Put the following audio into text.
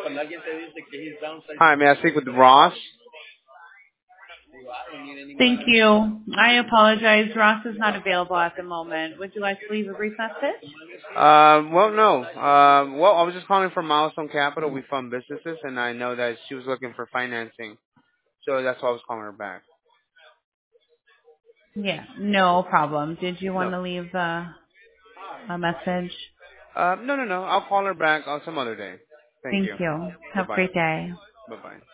Hi, may I speak with Ross? Thank you. I apologize. Ross is not available at the moment. Would you like to leave a brief message? Well, no. Well, I was just calling from Milestone Capital. We fund businesses, and I know that she was looking for financing, so that's why I was calling her back. Yeah, no problem. Did you want No. to leave a message? No. I'll call her back on some other day. Thank Thank you. you. Bye Have a bye. great day. Bye bye.